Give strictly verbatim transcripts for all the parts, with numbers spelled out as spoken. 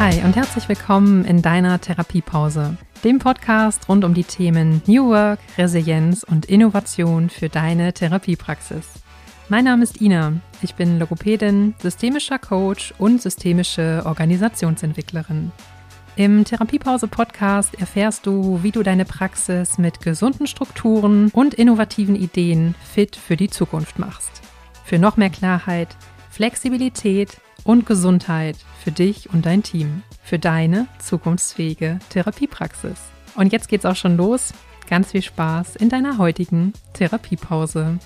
Hi und herzlich willkommen in deiner Therapiepause, dem Podcast rund um die Themen New Work, Resilienz und Innovation für deine Therapiepraxis. Mein Name ist Ina, ich bin Logopädin, systemischer Coach und systemische Organisationsentwicklerin. Im Therapiepause-Podcast erfährst du, wie du deine Praxis mit gesunden Strukturen und innovativen Ideen fit für die Zukunft machst. Für noch mehr Klarheit, Flexibilität und Gesundheit für dich und dein Team, für deine zukunftsfähige Therapiepraxis. Und jetzt geht's auch schon los. Ganz viel Spaß in deiner heutigen Therapiepause.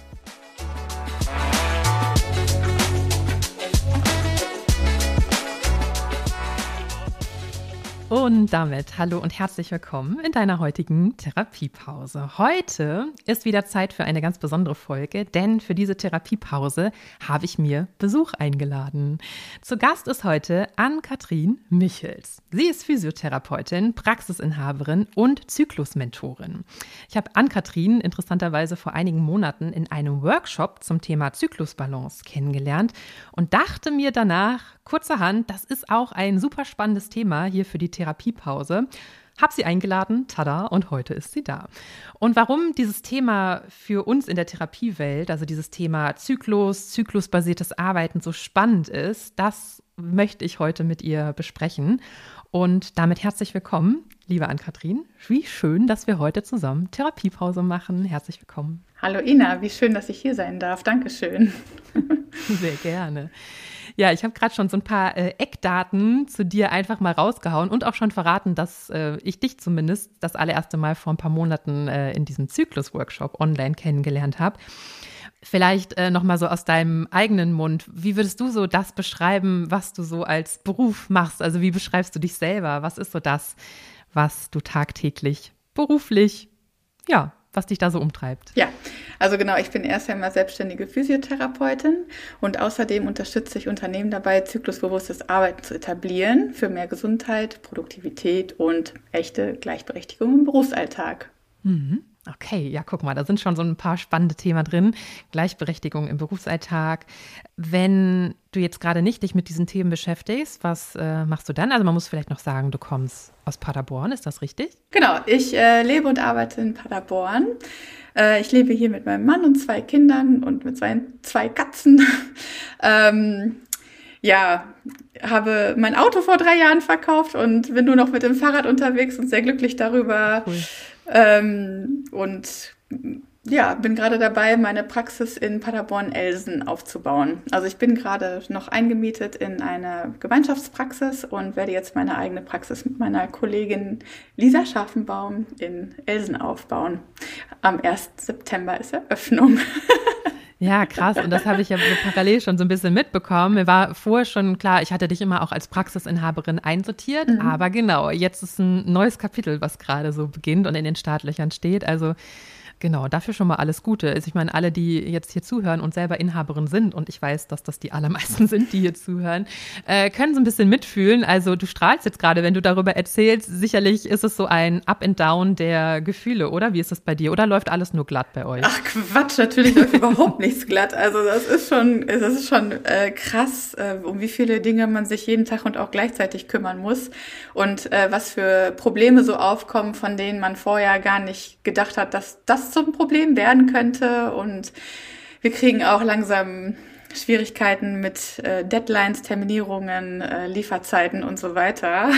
Und damit hallo und herzlich willkommen in deiner heutigen Therapiepause. Heute ist wieder Zeit für eine ganz besondere Folge, denn für diese Therapiepause habe ich mir Besuch eingeladen. Zu Gast ist heute Ann-Kathrin Michels. Sie ist Physiotherapeutin, Praxisinhaberin und Zyklusmentorin. Ich habe Ann-Kathrin interessanterweise vor einigen Monaten in einem Workshop zum Thema Zyklusbalance kennengelernt und dachte mir danach kurzerhand, das ist auch ein super spannendes Thema hier für die Therapiepause. Hab sie eingeladen, tada, und heute ist sie da. Und warum dieses Thema für uns in der Therapiewelt, also dieses Thema Zyklus, zyklusbasiertes Arbeiten so spannend ist, das möchte ich heute mit ihr besprechen. Und damit herzlich willkommen, liebe Ann-Kathrin. Wie schön, dass wir heute zusammen Therapiepause machen. Herzlich willkommen. Hallo Ina, wie schön, dass ich hier sein darf. Dankeschön. Sehr gerne. Ja, ich habe gerade schon so ein paar äh, Eckdaten zu dir einfach mal rausgehauen und auch schon verraten, dass äh, ich dich zumindest das allererste Mal vor ein paar Monaten äh, in diesem Zyklus-Workshop online kennengelernt habe. Vielleicht äh, noch mal so aus deinem eigenen Mund. Wie würdest du so das beschreiben, was du so als Beruf machst? Also wie beschreibst du dich selber? Was ist so das, was du tagtäglich beruflich, ja, was dich da so umtreibt? Ja, also genau, ich bin erst einmal selbstständige Physiotherapeutin und außerdem unterstütze ich Unternehmen dabei, zyklusbewusstes Arbeiten zu etablieren für mehr Gesundheit, Produktivität und echte Gleichberechtigung im Berufsalltag. Mhm. Okay, ja, guck mal, da sind schon so ein paar spannende Themen drin. Gleichberechtigung im Berufsalltag. Wenn du jetzt gerade nicht dich mit diesen Themen beschäftigst, was äh, machst du dann? Also man muss vielleicht noch sagen, du kommst aus Paderborn, ist das richtig? Genau, ich äh, lebe und arbeite in Paderborn. Äh, ich lebe hier mit meinem Mann und zwei Kindern und mit zwei, zwei Katzen. ähm, ja, habe mein Auto vor drei Jahren verkauft und bin nur noch mit dem Fahrrad unterwegs und sehr glücklich darüber. Cool. Ähm, und ja, bin gerade dabei, meine Praxis in Paderborn-Elsen aufzubauen. Also ich bin gerade noch eingemietet in eine Gemeinschaftspraxis und werde jetzt meine eigene Praxis mit meiner Kollegin Lisa Scharfenbaum in Elsen aufbauen. Am ersten September ist Eröffnung. Ja, krass. Und das habe ich ja so parallel schon so ein bisschen mitbekommen. Mir war vorher schon klar, ich hatte dich immer auch als Praxisinhaberin einsortiert. Mhm. Aber genau, jetzt ist ein neues Kapitel, was gerade so beginnt und in den Startlöchern steht. Also genau, dafür schon mal alles Gute. Also ich meine, alle, die jetzt hier zuhören und selber Inhaberin sind, und ich weiß, dass das die allermeisten sind, die hier zuhören, äh, können so ein bisschen mitfühlen. Also du strahlst jetzt gerade, wenn du darüber erzählst. Sicherlich ist es so ein Up and Down der Gefühle, oder? Wie ist das bei dir? Oder läuft alles nur glatt bei euch? Ach Quatsch, natürlich läuft überhaupt nichts glatt. Also das ist schon, das ist schon äh, krass, äh, um wie viele Dinge man sich jeden Tag und auch gleichzeitig kümmern muss. Und äh, was für Probleme so aufkommen, von denen man vorher gar nicht gedacht hat, dass das zum Problem werden könnte, und wir kriegen auch langsam Schwierigkeiten mit äh, Deadlines, Terminierungen, äh, Lieferzeiten und so weiter.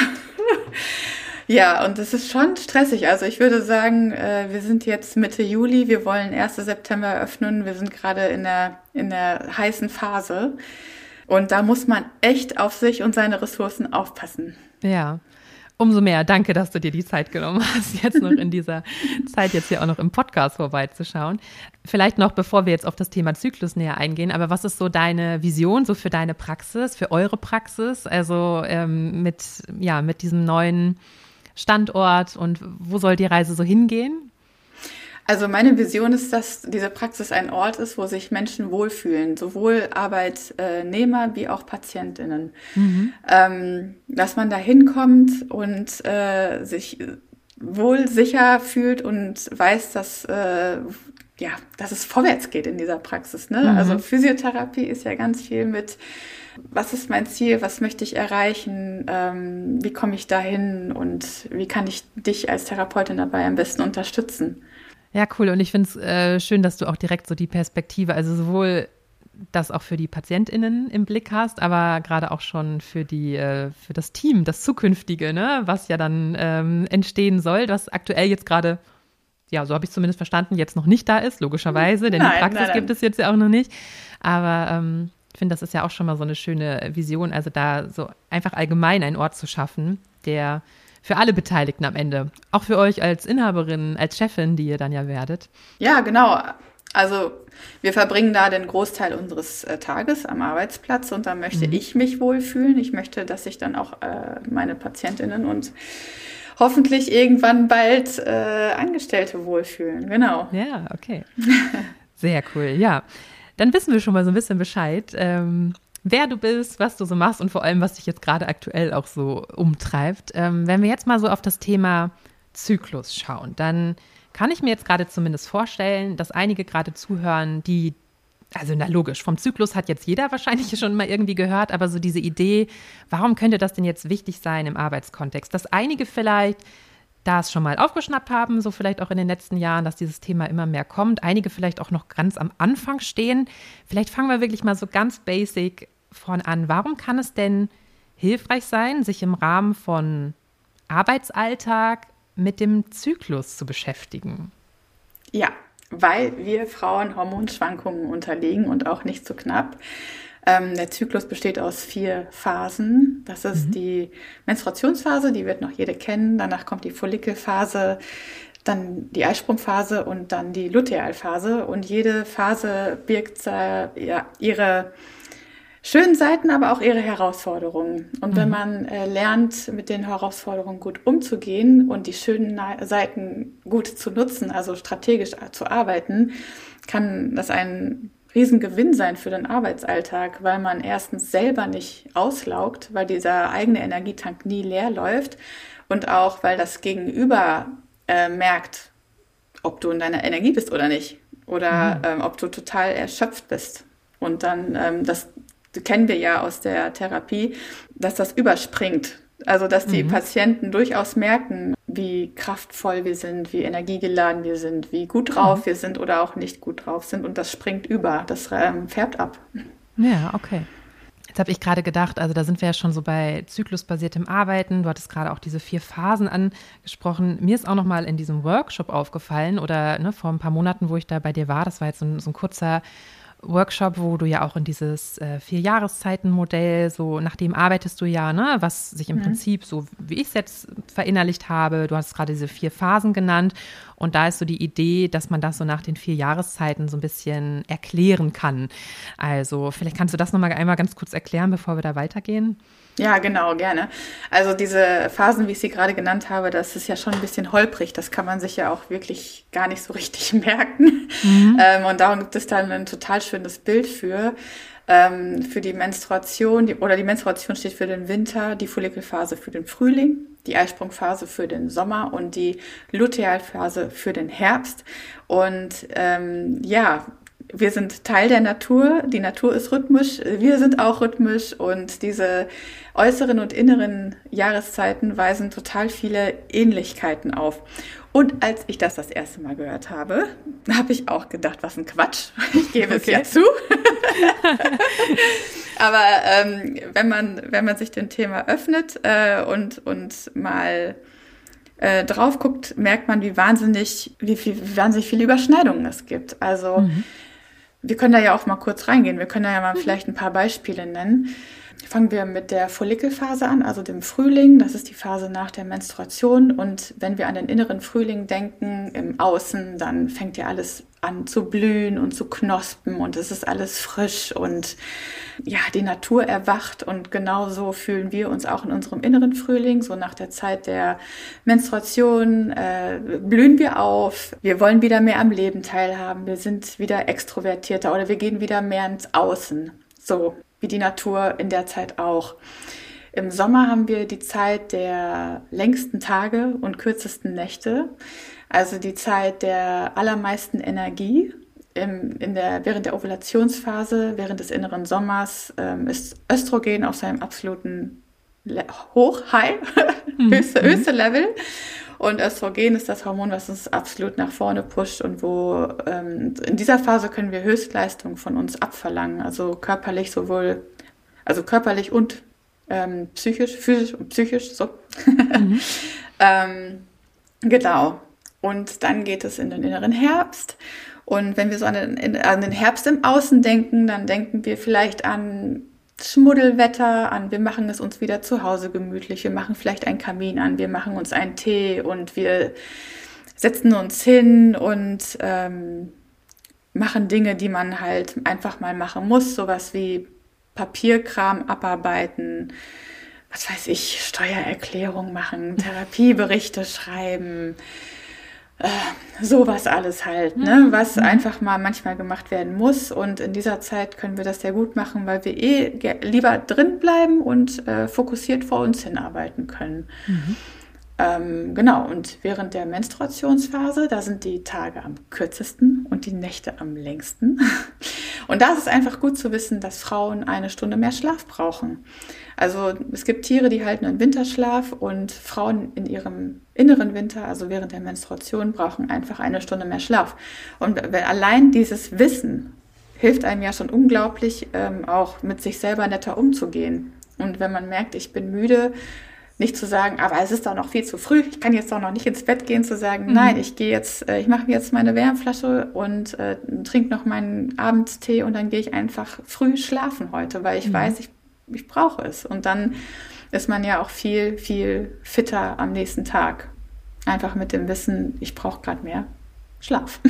Ja, und das ist schon stressig. Also ich würde sagen, äh, wir sind jetzt Mitte Juli, wir wollen ersten September eröffnen, wir sind gerade in der, in der heißen Phase und da muss man echt auf sich und seine Ressourcen aufpassen. Ja. Umso mehr. Danke, dass du dir die Zeit genommen hast, jetzt noch in dieser Zeit jetzt hier auch noch im Podcast vorbeizuschauen. Vielleicht noch, bevor wir jetzt auf das Thema Zyklus näher eingehen, aber was ist so deine Vision so für deine Praxis, für eure Praxis? Also ähm, mit, ja, mit diesem neuen Standort, und wo soll die Reise so hingehen? Also meine Vision ist, dass diese Praxis ein Ort ist, wo sich Menschen wohlfühlen, sowohl Arbeitnehmer wie auch PatientInnen. Mhm. Ähm, dass man da hinkommt und äh, sich wohl sicher fühlt und weiß, dass, äh, ja, dass es vorwärts geht in dieser Praxis. Ne? Mhm. Also Physiotherapie ist ja ganz viel mit was ist mein Ziel, was möchte ich erreichen, ähm, wie komme ich dahin und wie kann ich dich als Therapeutin dabei am besten unterstützen. Ja, cool. Und ich finde es äh, schön, dass du auch direkt so die Perspektive, also sowohl das auch für die PatientInnen im Blick hast, aber gerade auch schon für die, äh, für das Team, das Zukünftige, ne, was ja dann ähm, entstehen soll, was aktuell jetzt gerade, ja, so habe ich zumindest verstanden, jetzt noch nicht da ist, logischerweise, denn nein, die Praxis nein, nein. gibt es jetzt ja auch noch nicht. Aber ähm, ich finde, das ist ja auch schon mal so eine schöne Vision, also da so einfach allgemein einen Ort zu schaffen, der für alle Beteiligten am Ende, auch für euch als Inhaberin, als Chefin, die ihr dann ja werdet. Ja, genau. Also wir verbringen da den Großteil unseres äh, Tages am Arbeitsplatz und da möchte mhm. ich mich wohlfühlen. Ich möchte, dass sich dann auch äh, meine PatientInnen und hoffentlich irgendwann bald äh, Angestellte wohlfühlen. Genau. Ja, okay. Sehr cool, ja. Dann wissen wir schon mal so ein bisschen Bescheid, ähm, wer du bist, was du so machst und vor allem, was dich jetzt gerade aktuell auch so umtreibt. Ähm, wenn wir jetzt mal so auf das Thema Zyklus schauen, dann kann ich mir jetzt gerade zumindest vorstellen, dass einige gerade zuhören, die, also na logisch, vom Zyklus hat jetzt jeder wahrscheinlich schon mal irgendwie gehört, aber so diese Idee, warum könnte das denn jetzt wichtig sein im Arbeitskontext, dass einige vielleicht das schon mal aufgeschnappt haben, so vielleicht auch in den letzten Jahren, dass dieses Thema immer mehr kommt, einige vielleicht auch noch ganz am Anfang stehen. Vielleicht fangen wir wirklich mal so ganz basic von an. Warum kann es denn hilfreich sein, sich im Rahmen von Arbeitsalltag mit dem Zyklus zu beschäftigen? Ja, weil wir Frauen Hormonschwankungen unterliegen und auch nicht so knapp. Ähm, der Zyklus besteht aus vier Phasen. Das ist mhm. die Menstruationsphase, die wird noch jede kennen. Danach kommt die Follikelphase, dann die Eisprungphase und dann die Lutealphase. Und jede Phase birgt äh, ja, ihre schönen Seiten, aber auch ihre Herausforderungen. Und mhm. wenn man äh, lernt, mit den Herausforderungen gut umzugehen und die schönen Na- Seiten gut zu nutzen, also strategisch zu arbeiten, kann das ein Riesengewinn sein für den Arbeitsalltag, weil man erstens selber nicht auslaugt, weil dieser eigene Energietank nie leer läuft und auch, weil das Gegenüber äh, merkt, ob du in deiner Energie bist oder nicht oder mhm. ähm, ob du total erschöpft bist. Und dann, ähm, das kennen wir ja aus der Therapie, dass das überspringt. Also, dass die mhm. Patienten durchaus merken, wie kraftvoll wir sind, wie energiegeladen wir sind, wie gut drauf mhm. wir sind oder auch nicht gut drauf sind. Und das springt über, das ähm, färbt ab. Ja, okay. Jetzt habe ich gerade gedacht, also da sind wir ja schon so bei zyklusbasiertem Arbeiten. Du hattest gerade auch diese vier Phasen angesprochen. Mir ist auch noch mal in diesem Workshop aufgefallen oder ne, vor ein paar Monaten, wo ich da bei dir war, das war jetzt so ein, so ein kurzer Workshop, wo du ja auch in dieses äh, Vier-Jahreszeiten-Modell, so nach dem arbeitest du ja, ne, was sich im mhm. Prinzip, so wie ich es jetzt verinnerlicht habe, du hast gerade diese vier Phasen genannt und da ist so die Idee, dass man das so nach den vier Jahreszeiten so ein bisschen erklären kann. Also vielleicht kannst du das nochmal einmal ganz kurz erklären, bevor wir da weitergehen? Ja, genau, gerne. Also diese Phasen, wie ich sie gerade genannt habe, das ist ja schon ein bisschen holprig. Das kann man sich ja auch wirklich gar nicht so richtig merken. Mhm. Ähm, und darum gibt es dann ein total schönes Bild für. Ähm, für die Menstruation, die, oder die Menstruation steht für den Winter, die Follikelphase für den Frühling, die Eisprungphase für den Sommer und die Lutealphase für den Herbst. Und ähm, ja, wir sind Teil der Natur, die Natur ist rhythmisch, wir sind auch rhythmisch und diese äußeren und inneren Jahreszeiten weisen total viele Ähnlichkeiten auf. Und als ich das das erste Mal gehört habe, habe ich auch gedacht, was ein Quatsch, ich gebe es okay. ja zu. Aber ähm, wenn man wenn man sich dem Thema öffnet äh, und und mal äh, drauf guckt, merkt man, wie wahnsinnig wie viel wie wahnsinnig viele Überschneidungen es gibt. Also mhm. wir können da ja auch mal kurz reingehen. Wir können da ja mal vielleicht ein paar Beispiele nennen. Fangen wir mit der Follikelphase an, also dem Frühling. Das ist die Phase nach der Menstruation. Und wenn wir an den inneren Frühling denken, im Außen, dann fängt ja alles an zu blühen und zu knospen und es ist alles frisch und ja, die Natur erwacht. Und genauso fühlen wir uns auch in unserem inneren Frühling. So nach der Zeit der Menstruation äh, blühen wir auf. Wir wollen wieder mehr am Leben teilhaben. Wir sind wieder extrovertierter oder wir gehen wieder mehr ins Außen. So wie die Natur in der Zeit auch. Im Sommer haben wir die Zeit der längsten Tage und kürzesten Nächte, also die Zeit der allermeisten Energie im, in der, während der Ovulationsphase, während des inneren Sommers, ähm, ist Östrogen auf seinem absoluten Le- Hoch, High, Mhm. höchste, Mhm. höchste Level. Und Östrogen ist das Hormon, was uns absolut nach vorne pusht und wo ähm, in dieser Phase können wir Höchstleistung von uns abverlangen. Also körperlich sowohl, also körperlich und ähm, psychisch, physisch und psychisch, so. Mhm. ähm, genau. Und dann geht es in den inneren Herbst. Und wenn wir so an den, in, an den Herbst im Außen denken, dann denken wir vielleicht an Schmuddelwetter, an wir machen es uns wieder zu Hause gemütlich, wir machen vielleicht einen Kamin an, wir machen uns einen Tee und wir setzen uns hin und ähm, machen Dinge, die man halt einfach mal machen muss, sowas wie Papierkram abarbeiten, was weiß ich, Steuererklärung machen, Therapieberichte schreiben, äh, sowas alles halt, ne, was Mhm. einfach mal manchmal gemacht werden muss. Und in dieser Zeit können wir das sehr gut machen, weil wir eh ge- lieber drin bleiben und äh, fokussiert vor uns hinarbeiten können. Mhm. Ähm, genau, und während der Menstruationsphase, da sind die Tage am kürzesten und die Nächte am längsten. Und da ist es einfach gut zu wissen, dass Frauen eine Stunde mehr Schlaf brauchen. Also es gibt Tiere, die halten einen Winterschlaf und Frauen in ihrem inneren Winter, also während der Menstruation, brauchen einfach eine Stunde mehr Schlaf. Und wenn allein dieses Wissen hilft einem ja schon unglaublich, ähm, auch mit sich selber netter umzugehen. Und wenn man merkt, ich bin müde, nicht zu sagen, aber es ist doch noch viel zu früh, ich kann jetzt doch noch nicht ins Bett gehen, zu sagen, Mhm. nein, ich gehe jetzt, äh, ich mache mir jetzt meine Wärmflasche und äh, trinke noch meinen Abendtee und dann gehe ich einfach früh schlafen heute, weil ich Mhm. weiß, ich, ich brauche es. Und dann ist man ja auch viel, viel fitter am nächsten Tag. Einfach mit dem Wissen, ich brauche gerade mehr Schlaf.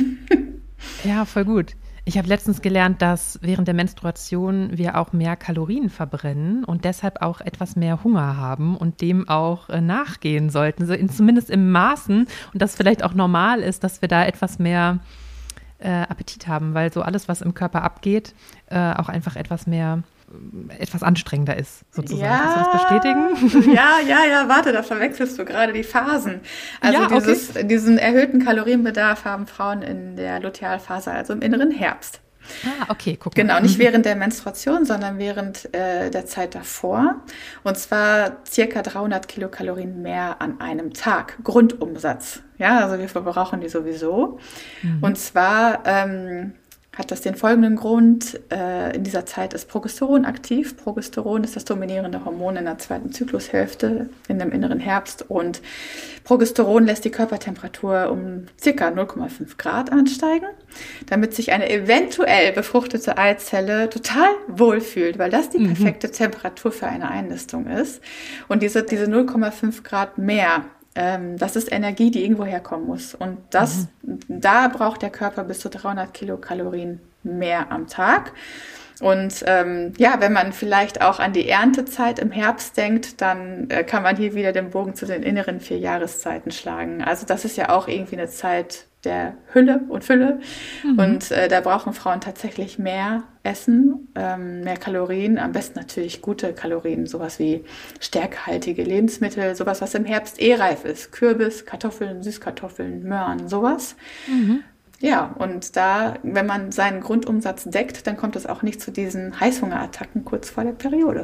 Ja, voll gut. Ich habe letztens gelernt, dass während der Menstruation wir auch mehr Kalorien verbrennen und deshalb auch etwas mehr Hunger haben und dem auch äh, nachgehen sollten, so in, zumindest im Maßen und das vielleicht auch normal ist, dass wir da etwas mehr äh, Appetit haben, weil so alles, was im Körper abgeht, äh, auch einfach etwas mehr, äh, etwas anstrengender ist, sozusagen. Kannst du das bestätigen? Ja, ja, ja, warte, da verwechselst du gerade die Phasen. Also Ja, okay. dieses, diesen erhöhten Kalorienbedarf haben Frauen in der Lutealphase, also im inneren Herbst. Ah, okay, guck mal. Genau, nicht Mhm. während der Menstruation, sondern während äh, der Zeit davor. Und zwar circa dreihundert Kilokalorien mehr an einem Tag. Grundumsatz. Ja, also wir verbrauchen die sowieso. Und zwar ähm, hat das den folgenden Grund. Äh, in dieser Zeit ist Progesteron aktiv. Progesteron ist das dominierende Hormon in der zweiten Zyklushälfte, in dem inneren Herbst. Und Progesteron lässt die Körpertemperatur um circa null Komma fünf Grad ansteigen, damit sich eine eventuell befruchtete Eizelle total wohlfühlt, weil das die Mhm. perfekte Temperatur für eine Einnistung ist. Und diese, diese null Komma fünf Grad mehr, ähm, das ist Energie, die irgendwo herkommen muss. Und das, da braucht der Körper bis zu dreihundert Kilokalorien mehr am Tag. Und ähm, ja, wenn man vielleicht auch an die Erntezeit im Herbst denkt, dann äh, kann man hier wieder den Bogen zu den inneren vier Jahreszeiten schlagen. Also das ist ja auch irgendwie eine Zeit der Hülle und Fülle. Mhm. Und äh, da brauchen Frauen tatsächlich mehr Essen, ähm, mehr Kalorien, am besten natürlich gute Kalorien, sowas wie stärkehaltige Lebensmittel, sowas, was im Herbst eh reif ist. Kürbis, Kartoffeln, Süßkartoffeln, Möhren, sowas. Mhm. Ja, und da, wenn man seinen Grundumsatz deckt, dann kommt es auch nicht zu diesen Heißhungerattacken kurz vor der Periode.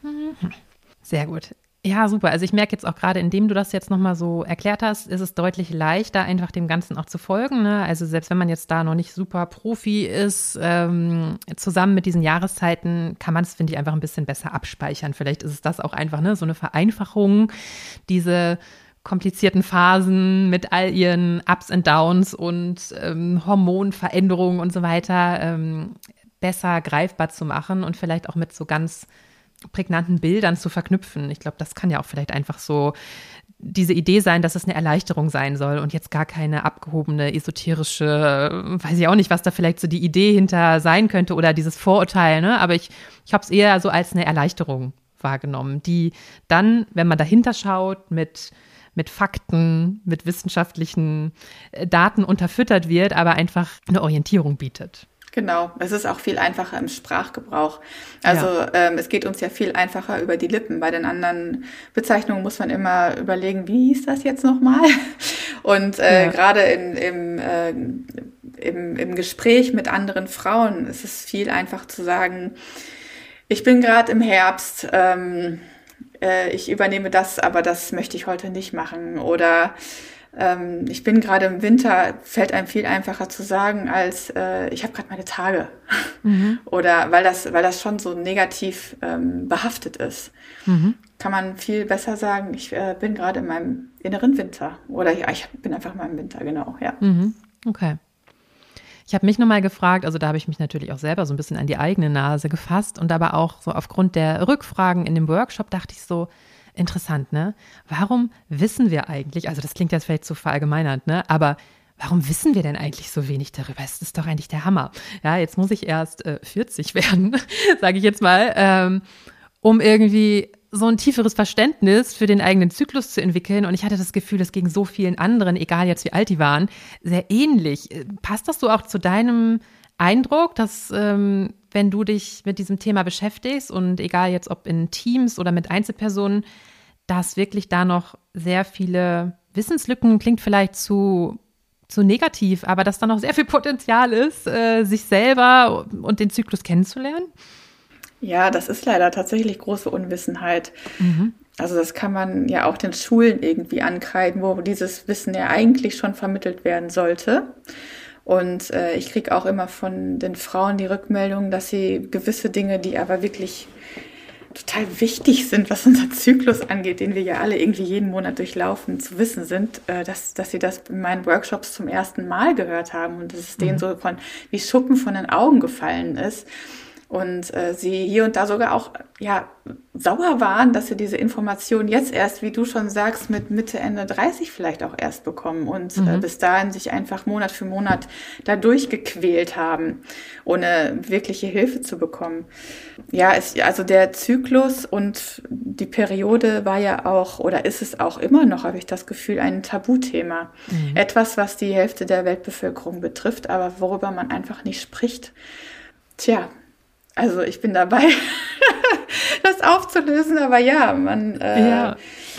Sehr gut. Ja, super. Also ich merke jetzt auch gerade, indem du das jetzt nochmal so erklärt hast, ist es deutlich leichter, einfach dem Ganzen auch zu folgen. Ne? Also selbst wenn man jetzt da noch nicht super Profi ist, ähm, zusammen mit diesen Jahreszeiten kann man es, finde ich, einfach ein bisschen besser abspeichern. Vielleicht ist es das auch einfach, ne, so eine Vereinfachung, diese komplizierten Phasen mit all ihren Ups und Downs und ähm, Hormonveränderungen und so weiter ähm, besser greifbar zu machen und vielleicht auch mit so ganz prägnanten Bildern zu verknüpfen. Ich glaube, das kann ja auch vielleicht einfach so diese Idee sein, dass es eine Erleichterung sein soll und jetzt gar keine abgehobene, esoterische, weiß ich auch nicht, was da vielleicht so die Idee hinter sein könnte oder dieses Vorurteil, ne? Aber ich, ich habe es eher so als eine Erleichterung wahrgenommen, die dann, wenn man dahinter schaut, mit mit Fakten, mit wissenschaftlichen Daten unterfüttert wird, aber einfach eine Orientierung bietet. Genau, es ist auch viel einfacher im Sprachgebrauch. Also Ja. ähm, es geht uns ja viel einfacher über die Lippen. Bei den anderen Bezeichnungen muss man immer überlegen, wie hieß das jetzt nochmal? Und äh, Ja. gerade in, im, äh, im, im Gespräch mit anderen Frauen ist es viel einfach zu sagen, ich bin gerade im Herbst, ähm, äh, ich übernehme das, aber das möchte ich heute nicht machen. Oder ähm, ich bin gerade im Winter, fällt einem viel einfacher zu sagen, als äh, ich habe gerade meine Tage. Mhm. Oder weil das, weil das schon so negativ ähm, behaftet ist. Mhm. Kann man viel besser sagen, ich äh, bin gerade in meinem inneren Winter. Oder ja, ich bin einfach in meinem Winter, genau, ja. Mhm. Okay. Ich habe mich nochmal gefragt, also da habe ich mich natürlich auch selber so ein bisschen an die eigene Nase gefasst und aber auch so aufgrund der Rückfragen in dem Workshop dachte ich so, interessant, ne? Warum wissen wir eigentlich, also das klingt jetzt vielleicht zu verallgemeinernd, ne? Aber warum wissen wir denn eigentlich so wenig darüber? Es ist doch eigentlich der Hammer. Ja, jetzt muss ich erst äh, vierzig werden, sage ich jetzt mal, ähm, um irgendwie so ein tieferes Verständnis für den eigenen Zyklus zu entwickeln. Und ich hatte das Gefühl, das ging so vielen anderen, egal jetzt wie alt die waren, sehr ähnlich. Passt das so auch zu deinem Eindruck, dass ähm, wenn du dich mit diesem Thema beschäftigst und egal jetzt ob in Teams oder mit Einzelpersonen, dass wirklich da noch sehr viele Wissenslücken, klingt vielleicht zu, zu negativ, aber dass da noch sehr viel Potenzial ist, äh, sich selber und den Zyklus kennenzulernen? Ja, das ist leider tatsächlich große Unwissenheit. Mhm. Also das kann man ja auch den Schulen irgendwie ankreiden, wo dieses Wissen ja eigentlich schon vermittelt werden sollte. Und äh, ich kriege auch immer von den Frauen die Rückmeldung, dass sie gewisse Dinge, die aber wirklich total wichtig sind, was unser Zyklus angeht, den wir ja alle irgendwie jeden Monat durchlaufen, zu wissen sind, äh, dass, dass sie das in meinen Workshops zum ersten Mal gehört haben und dass es denen so von wie Schuppen von den Augen gefallen ist. Und äh, sie hier und da sogar auch ja sauer waren, dass sie diese Informationen jetzt erst, wie du schon sagst, mit Mitte, Ende dreißig vielleicht auch erst bekommen und mhm. äh, bis dahin sich einfach Monat für Monat da durchgequält haben, ohne wirkliche Hilfe zu bekommen. Ja, es, also der Zyklus und die Periode war ja auch, oder ist es auch immer noch, habe ich das Gefühl, ein Tabuthema. Mhm. Etwas, was die Hälfte der Weltbevölkerung betrifft, aber worüber man einfach nicht spricht. Tja, also ich bin dabei, das aufzulösen, aber ja, man, äh, ja.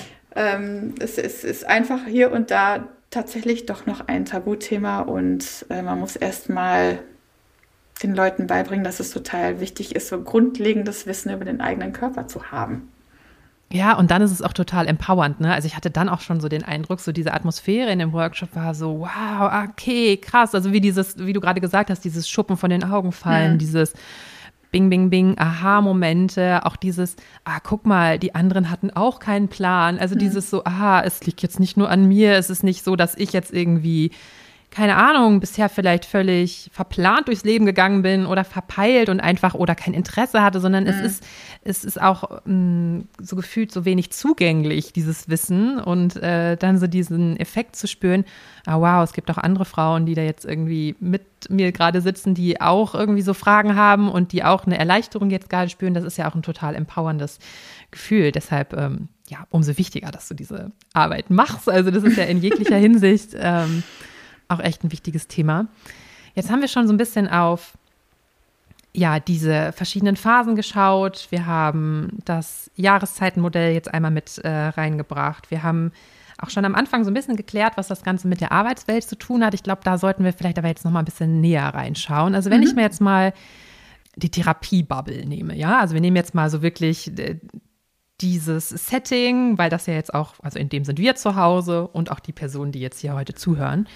Ähm, es, es ist einfach hier und da tatsächlich doch noch ein Tabuthema und äh, man muss erstmal den Leuten beibringen, dass es total wichtig ist, so grundlegendes Wissen über den eigenen Körper zu haben. Ja, und dann ist es auch total empowernd, ne? Also ich hatte dann auch schon so den Eindruck, so diese Atmosphäre in dem Workshop war so, wow, okay, krass. Also wie dieses, wie du gerade gesagt hast, dieses Schuppen von den Augen fallen, hm. dieses Bing, Bing, Bing, Aha-Momente, auch dieses, ah, guck mal, die anderen hatten auch keinen Plan. Also mhm. dieses so, aha, es liegt jetzt nicht nur an mir, es ist nicht so, dass ich jetzt irgendwie, keine Ahnung, bisher vielleicht völlig verplant durchs Leben gegangen bin oder verpeilt und einfach oder kein Interesse hatte, sondern mhm. es ist, es ist auch mh, so gefühlt so wenig zugänglich, dieses Wissen und äh, dann so diesen Effekt zu spüren, ah wow, es gibt auch andere Frauen, die da jetzt irgendwie mit mir gerade sitzen, die auch irgendwie so Fragen haben und die auch eine Erleichterung jetzt gerade spüren, das ist ja auch ein total empowerndes Gefühl. Deshalb, ähm, ja, umso wichtiger, dass du diese Arbeit machst. Also das ist ja in jeglicher Hinsicht ähm, auch echt ein wichtiges Thema. Jetzt haben wir schon so ein bisschen auf ja, diese verschiedenen Phasen geschaut. Wir haben das Jahreszeitenmodell jetzt einmal mit äh, reingebracht. Wir haben auch schon am Anfang so ein bisschen geklärt, was das Ganze mit der Arbeitswelt zu tun hat. Ich glaube, da sollten wir vielleicht aber jetzt noch mal ein bisschen näher reinschauen. Also wenn mhm. ich mir jetzt mal die Therapiebubble nehme, ja, also wir nehmen jetzt mal so wirklich äh, dieses Setting, weil das ja jetzt auch, also in dem sind wir zu Hause und auch die Personen, die jetzt hier heute zuhören.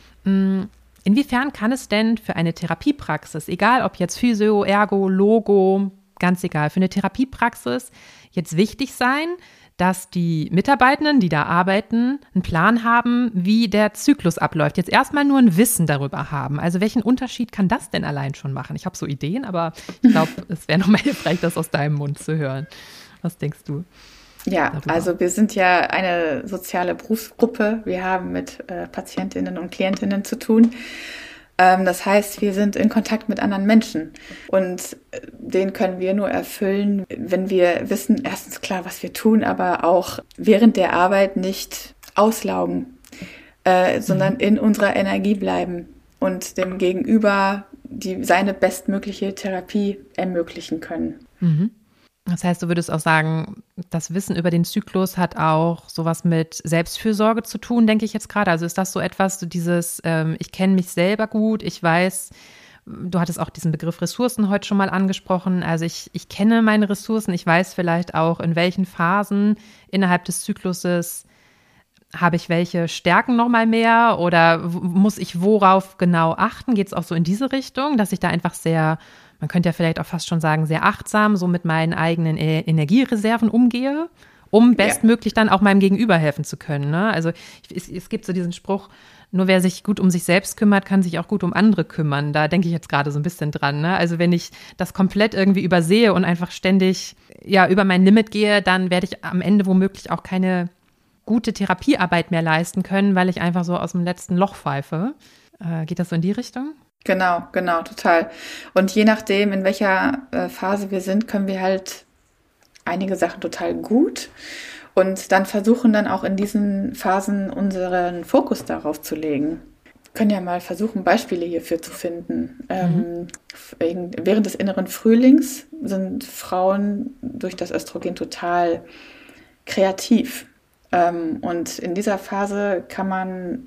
Inwiefern kann es denn für eine Therapiepraxis, egal ob jetzt Physio, Ergo, Logo, ganz egal, für eine Therapiepraxis jetzt wichtig sein, dass die Mitarbeitenden, die da arbeiten, einen Plan haben, wie der Zyklus abläuft. Jetzt erstmal nur ein Wissen darüber haben. Also welchen Unterschied kann das denn allein schon machen? Ich habe so Ideen, aber ich glaube, es wäre nochmal hilfreich, das aus deinem Mund zu hören. Was denkst du? Ja, darüber? Also wir sind ja eine soziale Berufsgruppe. Wir haben mit äh, Patientinnen und Klientinnen zu tun. Ähm, das heißt, wir sind in Kontakt mit anderen Menschen und äh, den können wir nur erfüllen, wenn wir wissen, erstens klar, was wir tun, aber auch während der Arbeit nicht auslaugen, äh, sondern mhm. in unserer Energie bleiben und dem Gegenüber die seine bestmögliche Therapie ermöglichen können. Mhm. Das heißt, du würdest auch sagen, das Wissen über den Zyklus hat auch sowas mit Selbstfürsorge zu tun, denke ich jetzt gerade. Also ist das so etwas, so dieses, ähm, ich kenne mich selber gut, ich weiß, du hattest auch diesen Begriff Ressourcen heute schon mal angesprochen. Also ich, ich kenne meine Ressourcen, ich weiß vielleicht auch, in welchen Phasen innerhalb des Zykluses habe ich welche Stärken nochmal mehr oder w- muss ich worauf genau achten? Geht es auch so in diese Richtung, dass ich da einfach sehr, man könnte ja vielleicht auch fast schon sagen, sehr achtsam so mit meinen eigenen E- Energiereserven umgehe, um bestmöglich dann auch meinem Gegenüber helfen zu können. Ne? Also es, es gibt so diesen Spruch, nur wer sich gut um sich selbst kümmert, kann sich auch gut um andere kümmern. Da denke ich jetzt gerade so ein bisschen dran. Ne? Also wenn ich das komplett irgendwie übersehe und einfach ständig ja über mein Limit gehe, dann werde ich am Ende womöglich auch keine gute Therapiearbeit mehr leisten können, weil ich einfach so aus dem letzten Loch pfeife. Äh, geht das so in die Richtung? Genau, genau, total. Und je nachdem, in welcher äh, Phase wir sind, können wir halt einige Sachen total gut und dann versuchen dann auch in diesen Phasen unseren Fokus darauf zu legen. Wir können ja mal versuchen, Beispiele hierfür zu finden. Mhm. Ähm, während des inneren Frühlings sind Frauen durch das Östrogen total kreativ. Ähm, und in dieser Phase kann man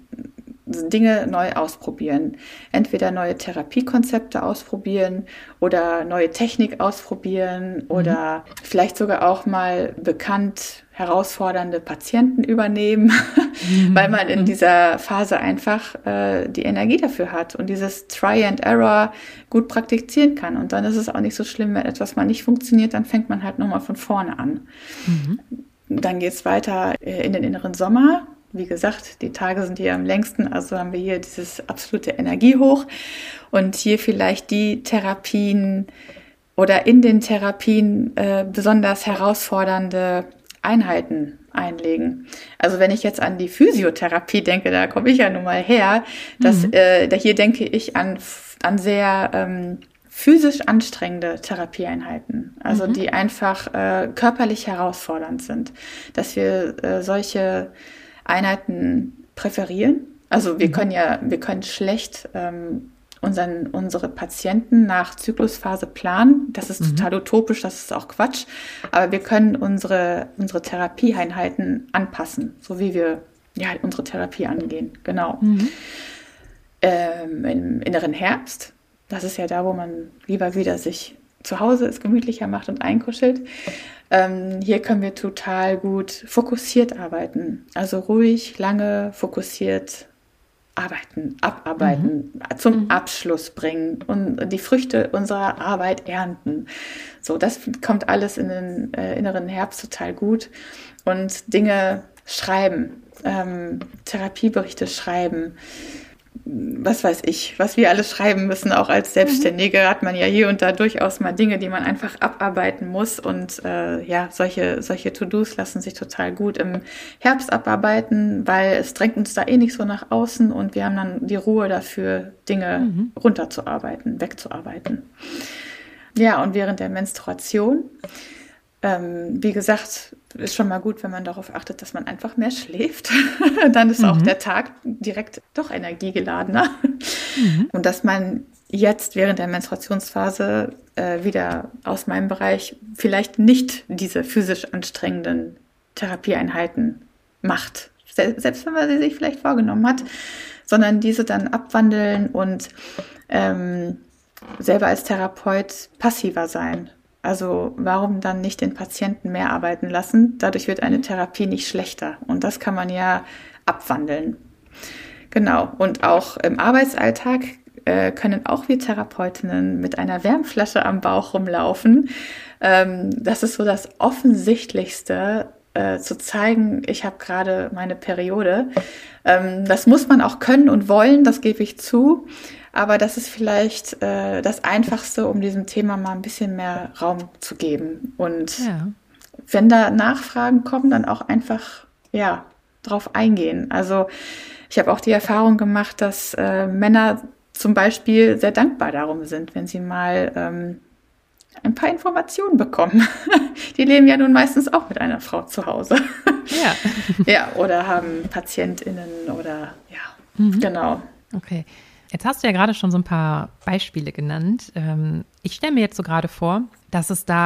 Dinge neu ausprobieren. Entweder neue Therapiekonzepte ausprobieren oder neue Technik ausprobieren mhm. oder vielleicht sogar auch mal bekannt herausfordernde Patienten übernehmen, mhm. weil man in dieser Phase einfach äh, die Energie dafür hat und dieses Try and Error gut praktizieren kann. Und dann ist es auch nicht so schlimm, wenn etwas mal nicht funktioniert, dann fängt man halt nochmal von vorne an. Mhm. Dann geht es weiter in den inneren Sommer. Wie gesagt, die Tage sind hier am längsten, also haben wir hier dieses absolute Energiehoch und hier vielleicht die Therapien oder in den Therapien äh, besonders herausfordernde Einheiten einlegen. Also wenn ich jetzt an die Physiotherapie denke, da komme ich ja nun mal her, dass mhm. äh, da hier denke ich an, an sehr ähm, physisch anstrengende Therapieeinheiten, also mhm. die einfach äh, körperlich herausfordernd sind, dass wir äh, solche Einheiten präferieren. Also wir können ja, wir können schlecht ähm, unseren, unsere Patienten nach Zyklusphase planen. Das ist mhm. total utopisch, das ist auch Quatsch. Aber wir können unsere, unsere Therapieeinheiten anpassen, so wie wir ja, unsere Therapie angehen. Genau. Mhm. Ähm, im inneren Herbst, das ist ja da, wo man lieber wieder sich zu Hause es gemütlicher macht und einkuschelt. Ähm, hier können wir total gut fokussiert arbeiten. Also ruhig, lange, fokussiert arbeiten, abarbeiten, mhm. zum mhm. Abschluss bringen und die Früchte unserer Arbeit ernten. So, das kommt alles in den äh, inneren Herbst total gut. Und Dinge schreiben, ähm, Therapieberichte schreiben, was weiß ich, was wir alles schreiben müssen, auch als Selbstständige mhm. hat man ja hier und da durchaus mal Dinge, die man einfach abarbeiten muss und äh, ja, solche, solche To-Dos lassen sich total gut im Herbst abarbeiten, weil es drängt uns da eh nicht so nach außen und wir haben dann die Ruhe dafür, Dinge mhm. runterzuarbeiten, wegzuarbeiten. Ja, und während der Menstruation, ähm, wie gesagt, ist schon mal gut, wenn man darauf achtet, dass man einfach mehr schläft. Dann ist mhm. auch der Tag direkt doch energiegeladener. Mhm. Und dass man jetzt während der Menstruationsphase äh, wieder aus meinem Bereich vielleicht nicht diese physisch anstrengenden Therapieeinheiten macht. Selbst wenn man sie sich vielleicht vorgenommen hat, sondern diese dann abwandeln und ähm, selber als Therapeut passiver sein. Also warum dann nicht den Patienten mehr arbeiten lassen? Dadurch wird eine Therapie nicht schlechter. Und das kann man ja abwandeln. Genau. Und auch im Arbeitsalltag äh, können auch wir Therapeutinnen mit einer Wärmflasche am Bauch rumlaufen. Ähm, das ist so das Offensichtlichste, äh, zu zeigen, ich habe gerade meine Periode. Ähm, das muss man auch können und wollen, das gebe ich zu. Aber das ist vielleicht äh, das Einfachste, um diesem Thema mal ein bisschen mehr Raum zu geben. Und ja. wenn da Nachfragen kommen, dann auch einfach ja drauf eingehen. Also ich habe auch die Erfahrung gemacht, dass äh, Männer zum Beispiel sehr dankbar darum sind, wenn sie mal ähm, ein paar Informationen bekommen. Die leben ja nun meistens auch mit einer Frau zu Hause. Ja. Ja, oder haben PatientInnen oder ja, mhm. genau. Okay. Jetzt hast du ja gerade schon so ein paar Beispiele genannt. Ich stelle mir jetzt so gerade vor, dass es da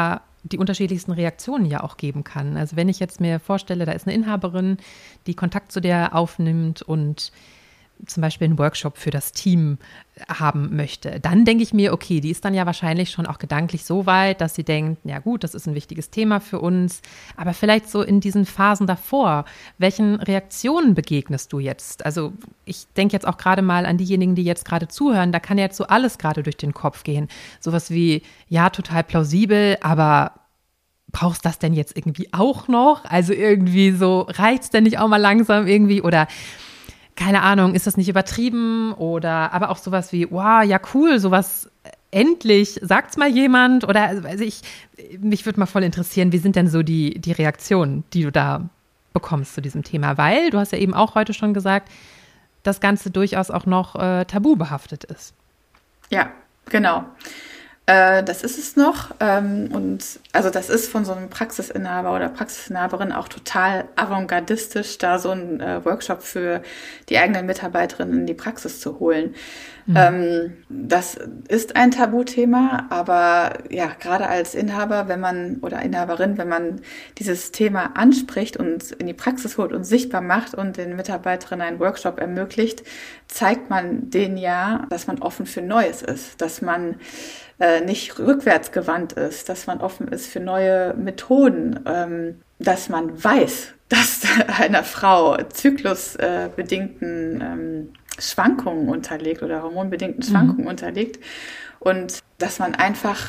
die unterschiedlichsten Reaktionen ja auch geben kann. Also wenn ich jetzt mir vorstelle, da ist eine Inhaberin, die Kontakt zu der aufnimmt und zum Beispiel einen Workshop für das Team haben möchte, dann denke ich mir, okay, die ist dann ja wahrscheinlich schon auch gedanklich so weit, dass sie denkt, ja gut, das ist ein wichtiges Thema für uns, aber vielleicht so in diesen Phasen davor, welchen Reaktionen begegnest du jetzt? Also ich denke jetzt auch gerade mal an diejenigen, die jetzt gerade zuhören, da kann ja jetzt so alles gerade durch den Kopf gehen. Sowas wie, ja, total plausibel, aber brauchst das denn jetzt irgendwie auch noch? Also irgendwie so, reicht's denn nicht auch mal langsam irgendwie oder keine Ahnung, ist das nicht übertrieben oder aber auch sowas wie, wow, ja cool, sowas endlich, sagt's mal jemand oder also ich, mich würde mal voll interessieren, wie sind denn so die, die Reaktionen, die du da bekommst zu diesem Thema, weil du hast ja eben auch heute schon gesagt, das Ganze durchaus auch noch äh, tabubehaftet ist. Ja, genau. Äh, das ist es noch. Ähm, und also das ist von so einem Praxisinhaber oder Praxisinhaberin auch total avantgardistisch, da so einen äh, Workshop für die eigenen Mitarbeiterinnen in die Praxis zu holen. Mhm. Ähm, das ist ein Tabuthema, aber ja, gerade als Inhaber, wenn man oder Inhaberin, wenn man dieses Thema anspricht und in die Praxis holt und sichtbar macht und den Mitarbeiterinnen einen Workshop ermöglicht, zeigt man denen ja, dass man offen für Neues ist, dass man äh, nicht rückwärtsgewandt ist, dass man offen ist für neue Methoden, ähm, dass man weiß, dass einer Frau zyklusbedingten ähm, Schwankungen unterliegt oder hormonbedingten Schwankungen mhm. unterliegt und dass man einfach,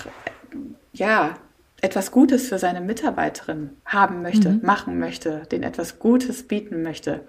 ja, etwas Gutes für seine Mitarbeiterin haben möchte, mhm. machen möchte, denen etwas Gutes bieten möchte.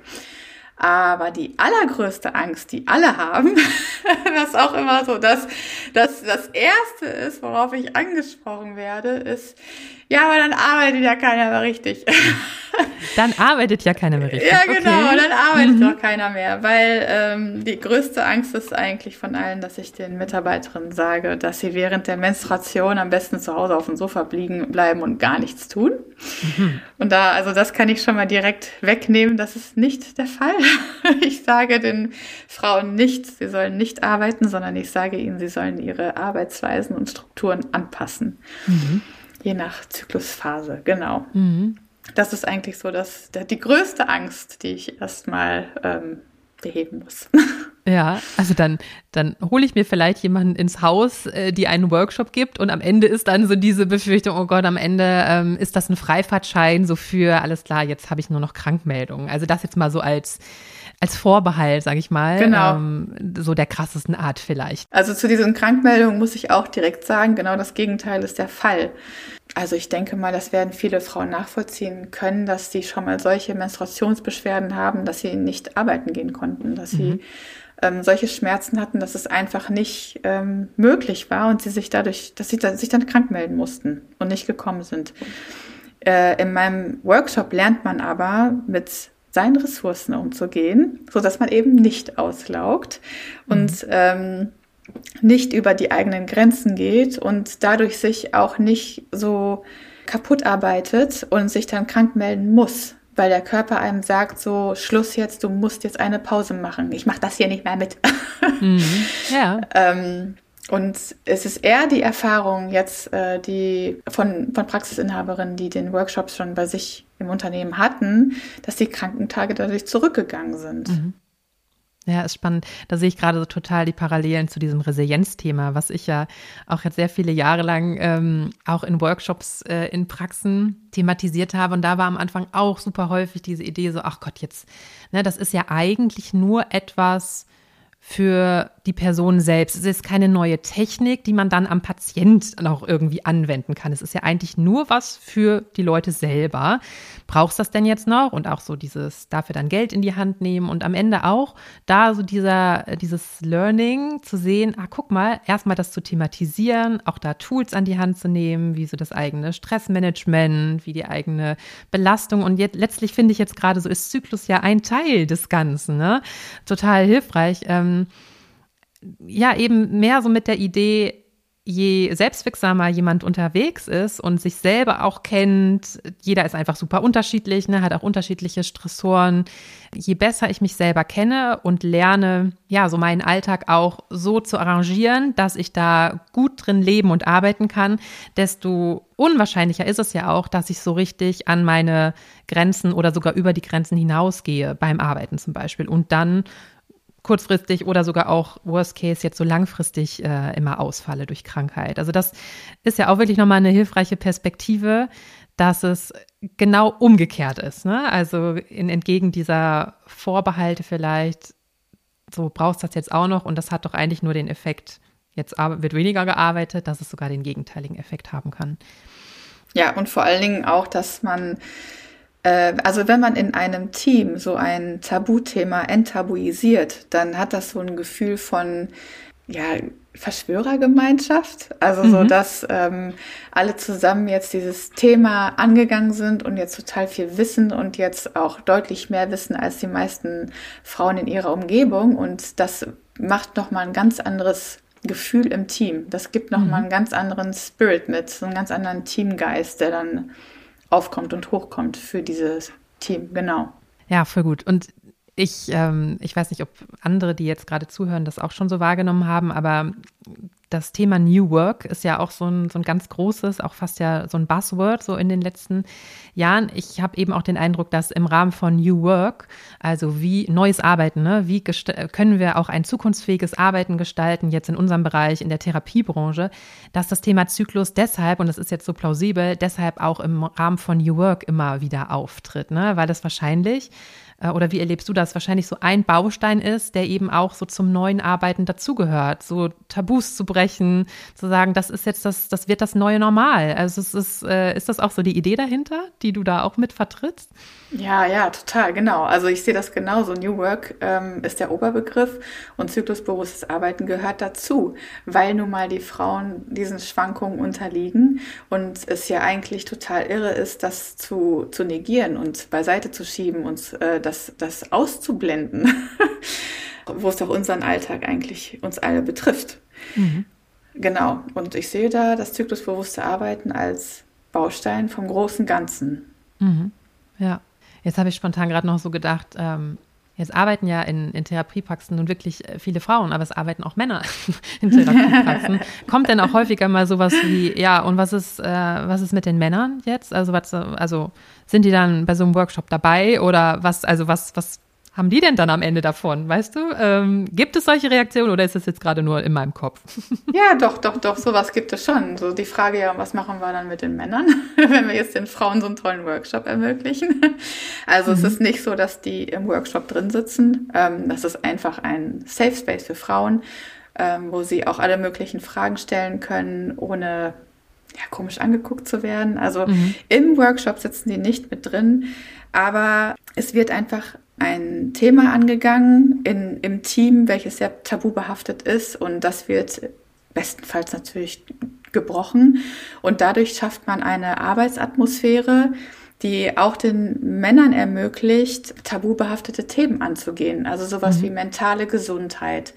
Aber die allergrößte Angst, die alle haben, das ist auch immer so, dass, dass das Erste ist, worauf ich angesprochen werde, ist, ja, aber dann arbeitet ja keiner mehr richtig. Dann arbeitet ja keiner mehr richtig. Ja, genau, okay. Dann arbeitet mhm. doch keiner mehr, weil ähm, die größte Angst ist eigentlich von allen, dass ich den Mitarbeiterinnen sage, dass sie während der Menstruation am besten zu Hause auf dem Sofa liegen bleiben und gar nichts tun. Mhm. Und da, also das kann ich schon mal direkt wegnehmen, das ist nicht der Fall. Ich sage den Frauen nicht, sie sollen nicht arbeiten, sondern ich sage ihnen, sie sollen ihre Arbeitsweisen und Strukturen anpassen. Mhm. Je nach Zyklusphase, genau. Mhm. Das ist eigentlich so dass die größte Angst, die ich erstmal ähm, beheben muss. Ja, also dann, dann hole ich mir vielleicht jemanden ins Haus, äh, die einen Workshop gibt und am Ende ist dann so diese Befürchtung, oh Gott, am Ende ähm, ist das ein Freifahrtschein so für, alles klar, jetzt habe ich nur noch Krankmeldungen. Also das jetzt mal so als als Vorbehalt, sage ich mal, genau. ähm, so der krassesten Art vielleicht. Also zu diesen Krankmeldungen muss ich auch direkt sagen, genau das Gegenteil ist der Fall. Also ich denke mal, das werden viele Frauen nachvollziehen können, dass sie schon mal solche Menstruationsbeschwerden haben, dass sie nicht arbeiten gehen konnten, dass mhm. sie ähm, solche Schmerzen hatten, dass es einfach nicht ähm, möglich war und sie sich dadurch, dass sie da, sich dann krank melden mussten und nicht gekommen sind. Äh, in meinem Workshop lernt man aber mit seinen Ressourcen umzugehen, so dass man eben nicht auslaugt mhm. und ähm, nicht über die eigenen Grenzen geht und dadurch sich auch nicht so kaputt arbeitet und sich dann krank melden muss, weil der Körper einem sagt, so Schluss jetzt, du musst jetzt eine Pause machen. Ich mache das hier nicht mehr mit. Mhm. Ja. ähm, und es ist eher die Erfahrung jetzt, äh, die von, von Praxisinhaberinnen, die den Workshops schon bei sich im Unternehmen hatten, dass die Krankentage dadurch zurückgegangen sind. Mhm. Ja, ist spannend. Da sehe ich gerade so total die Parallelen zu diesem Resilienzthema, was ich ja auch jetzt sehr viele Jahre lang ähm, auch in Workshops, äh, in Praxen thematisiert habe. Und da war am Anfang auch super häufig diese Idee so, ach Gott, jetzt, ne, das ist ja eigentlich nur etwas für die Person selbst. Es ist keine neue Technik, die man dann am Patient noch irgendwie anwenden kann. Es ist ja eigentlich nur was für die Leute selber. Brauchst du das denn jetzt noch? Und auch so dieses, dafür dann Geld in die Hand nehmen und am Ende auch da so dieser, dieses Learning zu sehen, ah, guck mal, erstmal das zu thematisieren, auch da Tools an die Hand zu nehmen, wie so das eigene Stressmanagement, wie die eigene Belastung. Und jetzt, letztlich finde ich jetzt gerade so, ist Zyklus ja ein Teil des Ganzen, ne? Total hilfreich. Ähm, ja, eben mehr so mit der Idee, je selbstwirksamer jemand unterwegs ist und sich selber auch kennt, jeder ist einfach super unterschiedlich, ne, hat auch unterschiedliche Stressoren. Je besser ich mich selber kenne und lerne, ja, so meinen Alltag auch so zu arrangieren, dass ich da gut drin leben und arbeiten kann, desto unwahrscheinlicher ist es ja auch, dass ich so richtig an meine Grenzen oder sogar über die Grenzen hinausgehe, beim Arbeiten zum Beispiel. Und dann kurzfristig oder sogar auch worst case jetzt so langfristig äh, immer ausfalle durch Krankheit. Also das ist ja auch wirklich nochmal eine hilfreiche Perspektive, dass es genau umgekehrt ist, ne? Also in, entgegen dieser Vorbehalte vielleicht, so brauchst du das jetzt auch noch und das hat doch eigentlich nur den Effekt, jetzt wird weniger gearbeitet, dass es sogar den gegenteiligen Effekt haben kann. Ja, und vor allen Dingen auch, dass man Also wenn man in einem Team so ein Tabuthema enttabuisiert, dann hat das so ein Gefühl von, ja, Verschwörergemeinschaft. Also mhm. so, dass ähm, alle zusammen jetzt dieses Thema angegangen sind und jetzt total viel wissen und jetzt auch deutlich mehr wissen als die meisten Frauen in ihrer Umgebung. Und das macht nochmal ein ganz anderes Gefühl im Team. Das gibt nochmal mhm. einen ganz anderen Spirit mit, so einen ganz anderen Teamgeist, der dann aufkommt und hochkommt für dieses Team, genau. Ja, voll gut. Und ich, ähm, ich weiß nicht, ob andere, die jetzt gerade zuhören, das auch schon so wahrgenommen haben, aber das Thema New Work ist ja auch so ein, so ein ganz großes, auch fast ja so ein Buzzword so in den letzten Jahren. Ich habe eben auch den Eindruck, dass im Rahmen von New Work, also wie neues Arbeiten, ne, wie gest- können wir auch ein zukunftsfähiges Arbeiten gestalten, jetzt in unserem Bereich, in der Therapiebranche, dass das Thema Zyklus deshalb, und das ist jetzt so plausibel, deshalb auch im Rahmen von New Work immer wieder auftritt, ne, weil das wahrscheinlich, oder wie erlebst du das, wahrscheinlich so ein Baustein ist, der eben auch so zum neuen Arbeiten dazugehört, so Tabus zu brechen, zu sagen, das ist jetzt das, das wird das neue Normal. Also es ist, äh, ist das auch so die Idee dahinter, die du da auch mit vertrittst? Ja, ja, total, genau. Also ich sehe das genauso. New Work ähm, ist der Oberbegriff und zyklusbewusstes Arbeiten gehört dazu, weil nun mal die Frauen diesen Schwankungen unterliegen und es ja eigentlich total irre ist, das zu, zu negieren und beiseite zu schieben und äh, das, das auszublenden, wo es doch unseren Alltag eigentlich uns alle betrifft. Mhm. Genau. Und ich sehe da das zyklusbewusste Arbeiten als Baustein vom großen Ganzen. Mhm. Ja. Jetzt habe ich spontan gerade noch so gedacht, ähm, jetzt arbeiten ja in, in Therapiepraxen nun wirklich viele Frauen, aber es arbeiten auch Männer in Therapiepraxen. Kommt denn auch häufiger mal sowas wie, ja, und was ist, äh, was ist mit den Männern jetzt? Also, was, also sind die dann bei so einem Workshop dabei oder was, also was, was haben die denn dann am Ende davon, weißt du? Ähm, gibt es solche Reaktionen oder ist das jetzt gerade nur in meinem Kopf? Ja, doch, doch, doch, sowas gibt es schon. So die Frage, ja, was machen wir dann mit den Männern, wenn wir jetzt den Frauen so einen tollen Workshop ermöglichen? Also mhm. es ist nicht so, dass die im Workshop drin sitzen. Ähm, das ist einfach ein Safe Space für Frauen, ähm, wo sie auch alle möglichen Fragen stellen können, ohne ja, komisch angeguckt zu werden. Also mhm. im Workshop sitzen die nicht mit drin, aber es wird einfach ein Thema angegangen in, im Team, welches sehr tabubehaftet ist und das wird bestenfalls natürlich gebrochen und dadurch schafft man eine Arbeitsatmosphäre, die auch den Männern ermöglicht, tabubehaftete Themen anzugehen, also sowas mhm. wie mentale Gesundheit,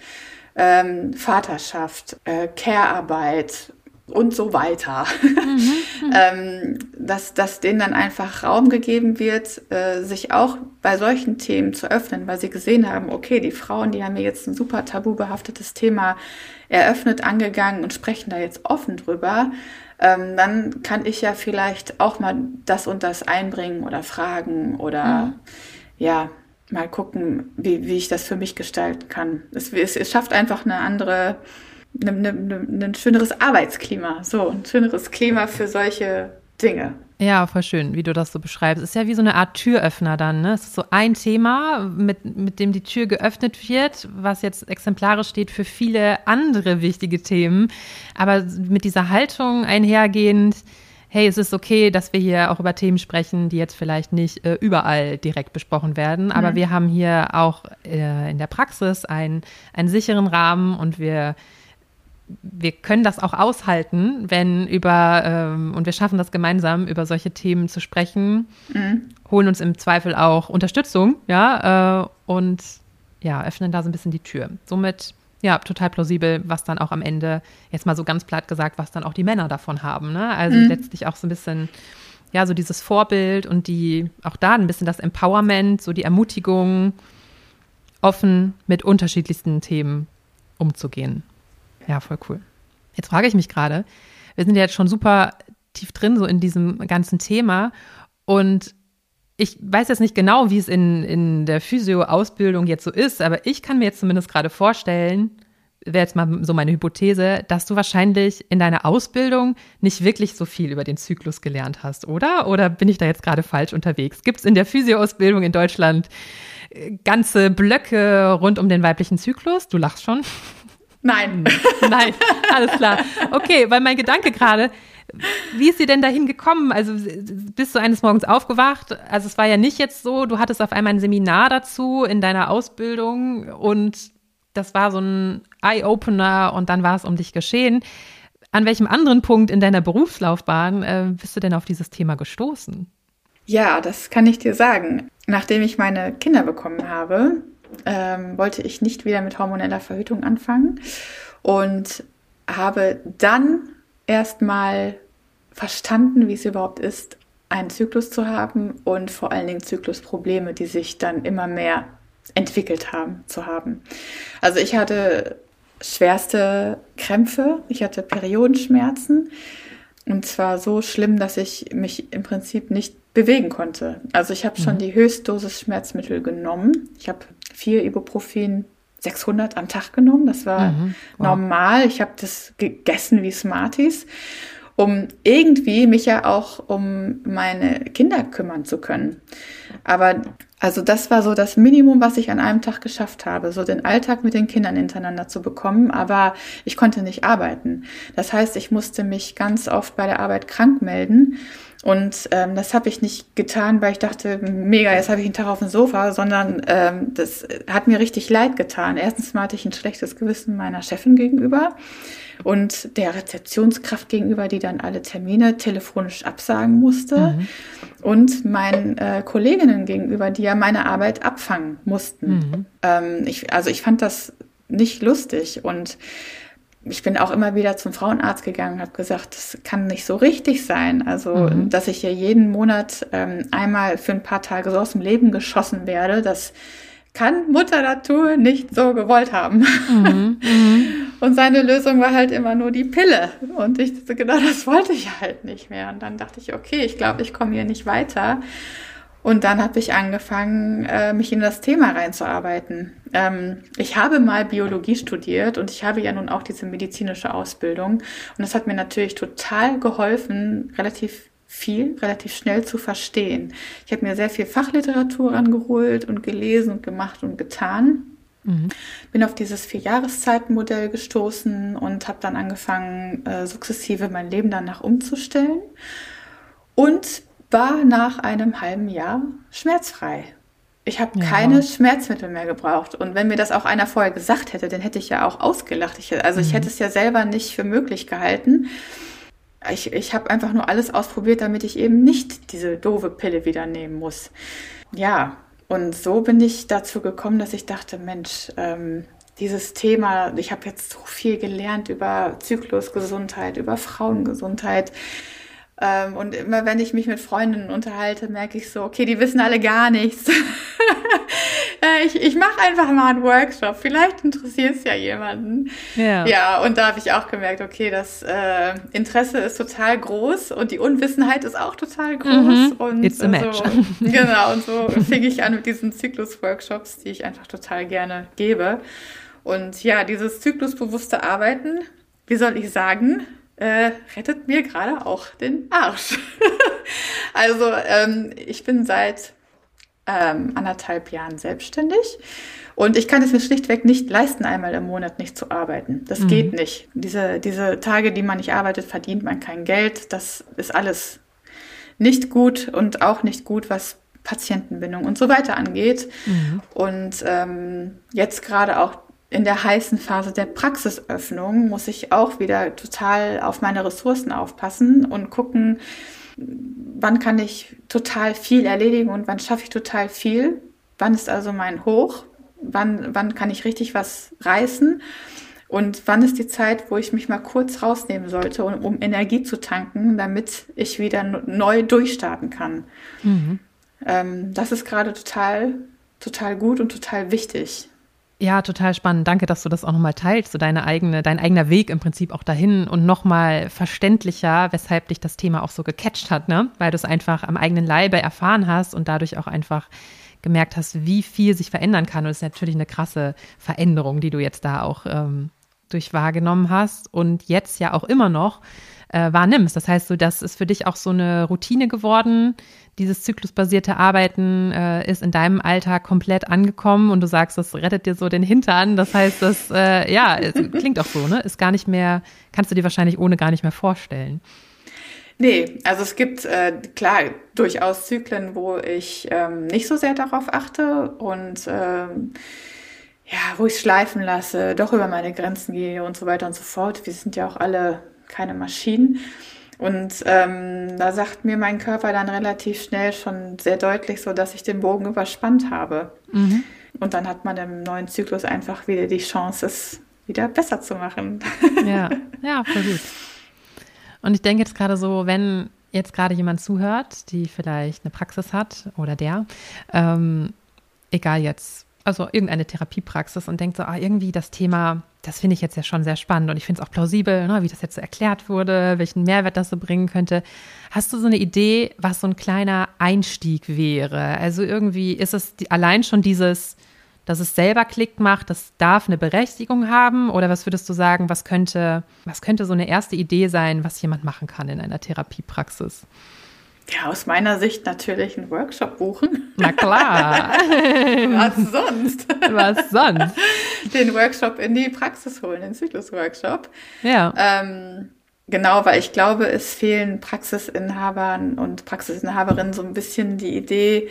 ähm, Vaterschaft, äh, Care-Arbeit und so weiter, mhm, ähm, dass, dass denen dann einfach Raum gegeben wird, äh, sich auch bei solchen Themen zu öffnen, weil sie gesehen haben, okay, die Frauen, die haben mir jetzt ein super tabubehaftetes Thema eröffnet, angegangen und sprechen da jetzt offen drüber, ähm, dann kann ich ja vielleicht auch mal das und das einbringen oder fragen oder mhm. ja, mal gucken, wie, wie ich das für mich gestalten kann. Es, es, es schafft einfach eine andere Ein, ein, ein schöneres Arbeitsklima, so ein schöneres Klima für solche Dinge. Ja, voll schön, wie du das so beschreibst. Es ist ja wie so eine Art Türöffner dann, ne? Es ist so ein Thema, mit, mit dem die Tür geöffnet wird, was jetzt exemplarisch steht für viele andere wichtige Themen. Aber mit dieser Haltung einhergehend, hey, es ist okay, dass wir hier auch über Themen sprechen, die jetzt vielleicht nicht äh, überall direkt besprochen werden. Aber mhm. wir haben hier auch äh, in der Praxis einen, einen sicheren Rahmen und wir wir können das auch aushalten, wenn über, ähm, und wir schaffen das gemeinsam, über solche Themen zu sprechen, mhm. holen uns im Zweifel auch Unterstützung, ja, äh, und ja, öffnen da so ein bisschen die Tür. Somit Ja, total plausibel, was dann auch am Ende, jetzt mal so ganz platt gesagt, was dann auch die Männer davon haben, ne? Also mhm. letztlich auch so ein bisschen, ja, so dieses Vorbild und die, auch da ein bisschen das Empowerment, so die Ermutigung, offen mit unterschiedlichsten Themen umzugehen. Ja, voll cool. Jetzt frage ich mich gerade, wir sind ja jetzt schon super tief drin, so in diesem ganzen Thema, und ich weiß jetzt nicht genau, wie es in, in der Physio-Ausbildung jetzt so ist, aber ich kann mir jetzt zumindest gerade vorstellen, wäre jetzt mal so meine Hypothese, dass du wahrscheinlich in deiner Ausbildung nicht wirklich so viel über den Zyklus gelernt hast, oder? Oder bin ich da jetzt gerade falsch unterwegs? Gibt es in der Physio-Ausbildung in Deutschland ganze Blöcke rund um den weiblichen Zyklus? Du lachst schon. Nein. Nein, alles klar. Okay, weil mein Gedanke gerade, wie ist sie denn dahin gekommen? Also bist du eines Morgens aufgewacht? Also es war ja nicht jetzt so, du hattest auf einmal ein Seminar dazu in deiner Ausbildung und das war so ein Eye-Opener und dann war es um dich geschehen. An welchem anderen Punkt in deiner Berufslaufbahn äh, bist du denn auf dieses Thema gestoßen? Ja, das kann ich dir sagen. Nachdem ich meine Kinder bekommen habe, ähm, wollte ich nicht wieder mit hormoneller Verhütung anfangen und habe dann erstmal verstanden, wie es überhaupt ist, einen Zyklus zu haben und vor allen Dingen Zyklusprobleme, die sich dann immer mehr entwickelt haben, zu haben. Also ich hatte schwerste Krämpfe, ich hatte Periodenschmerzen und zwar so schlimm, dass ich mich im Prinzip nicht bewegen konnte. Also ich habe schon mhm. die Höchstdosis Schmerzmittel genommen. Ich habe vier Ibuprofen sechshundert am Tag genommen. Das war mhm. wow. normal. Ich habe das gegessen wie Smarties, um irgendwie mich ja auch um meine Kinder kümmern zu können. Aber also das war so das Minimum, was ich an einem Tag geschafft habe, so den Alltag mit den Kindern hintereinander zu bekommen. Aber ich konnte nicht arbeiten. Das heißt, ich musste mich ganz oft bei der Arbeit krank melden. Und ähm, das habe ich nicht getan, weil ich dachte, mega, jetzt habe ich einen Tag auf dem Sofa, sondern ähm, das hat mir richtig leid getan. Erstens mal hatte ich ein schlechtes Gewissen meiner Chefin gegenüber und der Rezeptionskraft gegenüber, die dann alle Termine telefonisch absagen musste. Mhm. Und meinen äh, Kolleginnen gegenüber, die ja meine Arbeit abfangen mussten. Mhm. Ähm, ich, also ich fand das nicht lustig und ich bin auch immer wieder zum Frauenarzt gegangen und habe gesagt, das kann nicht so richtig sein. Also, mhm. dass ich hier jeden Monat ähm, einmal für ein paar Tage so aus dem Leben geschossen werde, das kann Mutter Natur nicht so gewollt haben. Mhm. Mhm. Und seine Lösung war halt immer nur die Pille. Und ich dachte, genau, das wollte ich halt nicht mehr. Und dann dachte ich, okay, ich glaube, ich komme hier nicht weiter. Und dann habe ich angefangen, mich in das Thema reinzuarbeiten. Ich habe mal Biologie studiert und ich habe ja nun auch diese medizinische Ausbildung. Und das hat mir natürlich total geholfen, relativ viel, relativ schnell zu verstehen. Ich habe mir sehr viel Fachliteratur rangeholt und gelesen und gemacht und getan. Mhm. Bin auf dieses Vierjahreszeitenmodell gestoßen und habe dann angefangen, sukzessive mein Leben danach umzustellen. Und war nach einem halben Jahr schmerzfrei. Ich habe ja. keine Schmerzmittel mehr gebraucht. Und wenn mir das auch einer vorher gesagt hätte, dann hätte ich ja auch ausgelacht. Ich, also mhm. ich hätte es ja selber nicht für möglich gehalten. Ich, ich habe einfach nur alles ausprobiert, damit ich eben nicht diese doofe Pille wieder nehmen muss. Ja, und so bin ich dazu gekommen, dass ich dachte, Mensch, ähm, dieses Thema, ich habe jetzt so viel gelernt über Zyklusgesundheit, über Frauengesundheit. Und immer wenn ich mich mit Freundinnen unterhalte, merke ich so, okay, die wissen alle gar nichts. ich ich mache einfach mal einen Workshop, vielleicht interessiert es ja jemanden. Ja, ja, und da habe ich auch gemerkt, okay, das äh, Interesse ist total groß und die Unwissenheit ist auch total groß. Mhm. Und It's a match. So, genau, und so fing ich an mit diesen Zyklus-Workshops, die ich einfach total gerne gebe. Und ja, dieses zyklusbewusste Arbeiten, wie soll ich sagen, Äh, rettet mir gerade auch den Arsch. Also ähm, ich bin seit ähm, anderthalb Jahren selbstständig und ich kann es mir schlichtweg nicht leisten, einmal im Monat nicht zu arbeiten. Das mhm. geht nicht. Diese, diese Tage, die man nicht arbeitet, verdient man kein Geld. Das ist alles nicht gut und auch nicht gut, was Patientenbindung und so weiter angeht. Mhm. Und ähm, jetzt gerade auch in der heißen Phase der Praxisöffnung muss ich auch wieder total auf meine Ressourcen aufpassen und gucken, wann kann ich total viel erledigen und wann schaffe ich total viel. Wann ist also mein Hoch? wann, wann kann ich richtig was reißen und wann ist die Zeit, wo ich mich mal kurz rausnehmen sollte, um, um Energie zu tanken, damit ich wieder neu durchstarten kann. Mhm. Ähm, das ist gerade total, total gut und total wichtig. Ja, total spannend. Danke, dass du das auch nochmal teilst, so deine eigene, dein eigener Weg im Prinzip auch dahin und nochmal verständlicher, weshalb dich das Thema auch so gecatcht hat, ne? Weil du es einfach am eigenen Leibe erfahren hast und dadurch auch einfach gemerkt hast, wie viel sich verändern kann. Und es ist natürlich eine krasse Veränderung, die du jetzt da auch ähm, durch wahrgenommen hast und jetzt ja auch immer noch äh, wahrnimmst. Das heißt, so, das ist für dich auch so eine Routine geworden. Dieses zyklusbasierte Arbeiten äh, ist in deinem Alltag komplett angekommen und du sagst, das rettet dir so den Hintern. Das heißt, das, äh, ja, es klingt auch so, ne? Ist gar nicht mehr, kannst du dir wahrscheinlich ohne gar nicht mehr vorstellen. Nee, also es gibt, äh, klar, durchaus Zyklen, wo ich ähm, nicht so sehr darauf achte und ähm, ja, wo ich es schleifen lasse, doch über meine Grenzen gehe und so weiter und so fort. Wir sind ja auch alle keine Maschinen. Und ähm, da sagt mir mein Körper dann relativ schnell schon sehr deutlich so, dass ich den Bogen überspannt habe. Mhm. Und dann hat man im neuen Zyklus einfach wieder die Chance, es wieder besser zu machen. Ja, ja, voll gut. Und ich denke jetzt gerade so, wenn jetzt gerade jemand zuhört, die vielleicht eine Praxis hat oder der, ähm, egal jetzt, also irgendeine Therapiepraxis und denkt so, ah, irgendwie das Thema, das finde ich jetzt ja schon sehr spannend und ich finde es auch plausibel, ne, wie das jetzt so erklärt wurde, welchen Mehrwert das so bringen könnte. Hast du so eine Idee, was so ein kleiner Einstieg wäre? Also irgendwie ist es die, allein schon dieses, dass es selber Klick macht, das darf eine Berechtigung haben? Oder was würdest du sagen, was könnte, was könnte so eine erste Idee sein, was jemand machen kann in einer Therapiepraxis? Ja, aus meiner Sicht natürlich einen Workshop buchen. Na klar. Was sonst? Was sonst? Den Workshop in die Praxis holen, den Zyklus-Workshop. Ja. Ähm, genau, weil ich glaube, es fehlen Praxisinhabern und Praxisinhaberinnen so ein bisschen die Idee,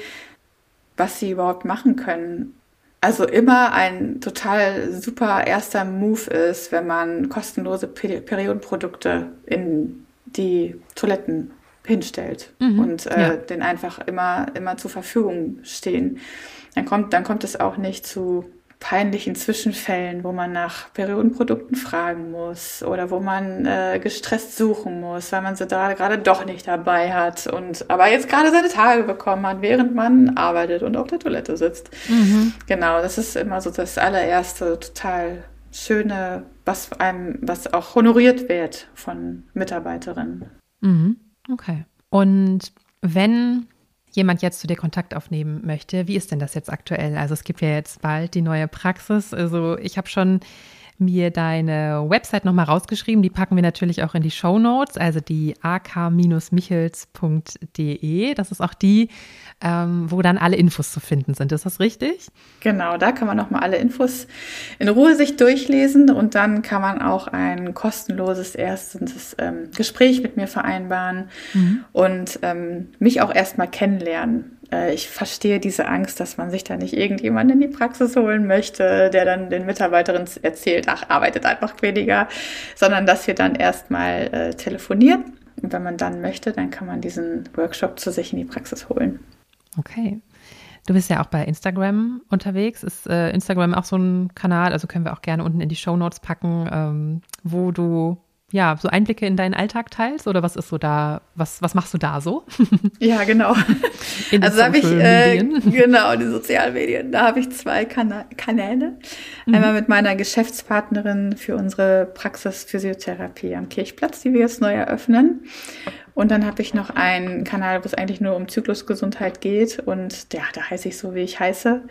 was sie überhaupt machen können. Also immer ein total super erster Move ist, wenn man kostenlose Peri- Periodenprodukte in die Toiletten hinstellt mhm, und äh, ja. den einfach immer, immer zur Verfügung stehen. Dann kommt, dann kommt es auch nicht zu peinlichen Zwischenfällen, wo man nach Periodenprodukten fragen muss oder wo man äh, gestresst suchen muss, weil man sie da gerade doch nicht dabei hat und aber jetzt gerade seine Tage bekommen hat, während man arbeitet und auf der Toilette sitzt. Mhm. Genau, das ist immer so das allererste total schöne, was einem, was auch honoriert wird von Mitarbeiterinnen. Mhm. Okay. Und wenn jemand jetzt zu dir Kontakt aufnehmen möchte, wie ist denn das jetzt aktuell? Also es gibt ja jetzt bald die neue Praxis. Also ich habe schon mir deine Website nochmal rausgeschrieben. Die packen wir natürlich auch in die Shownotes, also die a k michels punkt d e. Das ist auch die, ähm, wo dann alle Infos zu finden sind. Ist das richtig? Genau, da kann man nochmal alle Infos in Ruhe sich durchlesen und dann kann man auch ein kostenloses erstes ähm, Gespräch mit mir vereinbaren mhm. und ähm, mich auch erstmal kennenlernen. Ich verstehe diese Angst, dass man sich da nicht irgendjemanden in die Praxis holen möchte, der dann den Mitarbeiterinnen erzählt, ach, arbeitet einfach weniger, sondern dass wir dann erstmal äh, telefonieren. Und wenn man dann möchte, dann kann man diesen Workshop zu sich in die Praxis holen. Okay. Du bist ja auch bei Instagram unterwegs. Ist äh, Instagram auch so ein Kanal, also können wir auch gerne unten in die Shownotes packen, ähm, wo du ja, so Einblicke in deinen Alltag teilst oder was ist so da, was, was machst du da so? Ja, genau. In also habe ich, äh, genau, die Sozialmedien, da habe ich zwei Kana- Kanäle. Mhm. Einmal mit meiner Geschäftspartnerin für unsere Praxis Physiotherapie am Kirchplatz, die wir jetzt neu eröffnen. Und dann habe ich noch einen Kanal, wo es eigentlich nur um Zyklusgesundheit geht und ja, da heiße ich so, wie ich heiße.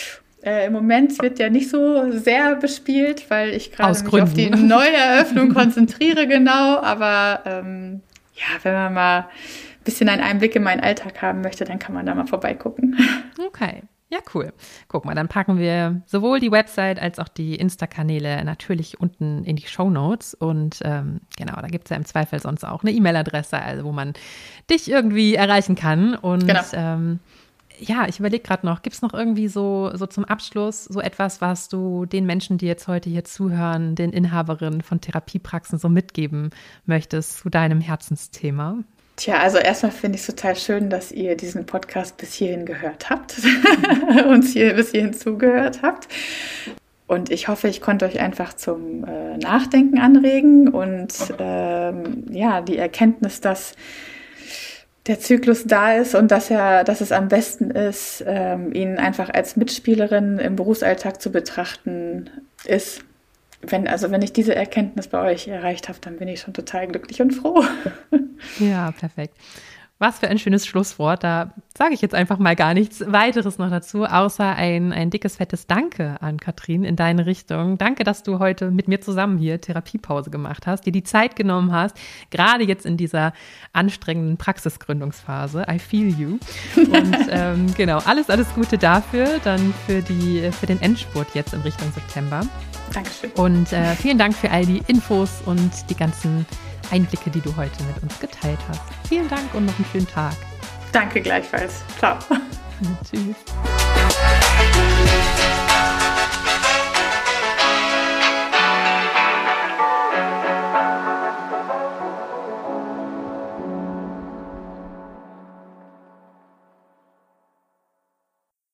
Äh, Im Moment wird der nicht so sehr bespielt, weil ich gerade mich auf die neue Eröffnung konzentriere, genau. Aber ähm, ja, wenn man mal ein bisschen einen Einblick in meinen Alltag haben möchte, dann kann man da mal vorbeigucken. Okay, ja, cool. Guck mal, dann packen wir sowohl die Website als auch die Insta-Kanäle natürlich unten in die Shownotes. Und ähm, genau, da gibt es ja im Zweifel sonst auch eine E-Mail-Adresse, also wo man dich irgendwie erreichen kann. Und genau. ähm, Ja, ich überlege gerade noch, gibt es noch irgendwie so, so zum Abschluss so etwas, was du den Menschen, die jetzt heute hier zuhören, den Inhaberinnen von Therapiepraxen so mitgeben möchtest zu deinem Herzensthema? Tja, also erstmal finde ich es total schön, dass ihr diesen Podcast bis hierhin gehört habt, uns hier bis hierhin zugehört habt. Und ich hoffe, ich konnte euch einfach zum äh, Nachdenken anregen und ähm, ja, die Erkenntnis, dass der Zyklus da ist und dass er, dass es am besten ist, ähm, ihn einfach als Mitspielerin im Berufsalltag zu betrachten, ist. Wenn, also wenn ich diese Erkenntnis bei euch erreicht habe, dann bin ich schon total glücklich und froh. Ja, perfekt. Was für ein schönes Schlusswort. Da sage ich jetzt einfach mal gar nichts weiteres noch dazu, außer ein, ein dickes, fettes Danke an Katrin in deine Richtung. Danke, dass du heute mit mir zusammen hier Therapiepause gemacht hast, dir die Zeit genommen hast, gerade jetzt in dieser anstrengenden Praxisgründungsphase. I feel you. Und ähm, genau, alles, alles Gute dafür, dann für, die, für den Endspurt jetzt in Richtung September. Dankeschön. Und äh, vielen Dank für all die Infos und die ganzen Einblicke, die du heute mit uns geteilt hast. Vielen Dank und noch einen schönen Tag. Danke gleichfalls. Ciao. Tschüss.